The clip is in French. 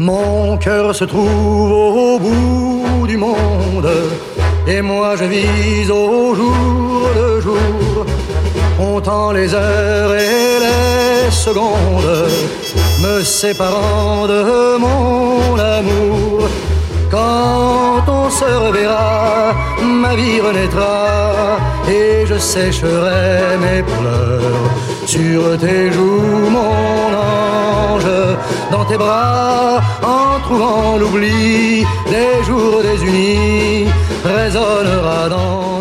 Mon cœur se trouve au bout du monde, et moi je vis au jour le jour, comptant les heures et les secondes, me séparant de mon amour. Quand on se reverra, ma vie renaîtra, et je sécherai mes pleurs sur tes joues, mon ange. Dans tes bras, en trouvant l'oubli des jours désunis, résonnera dans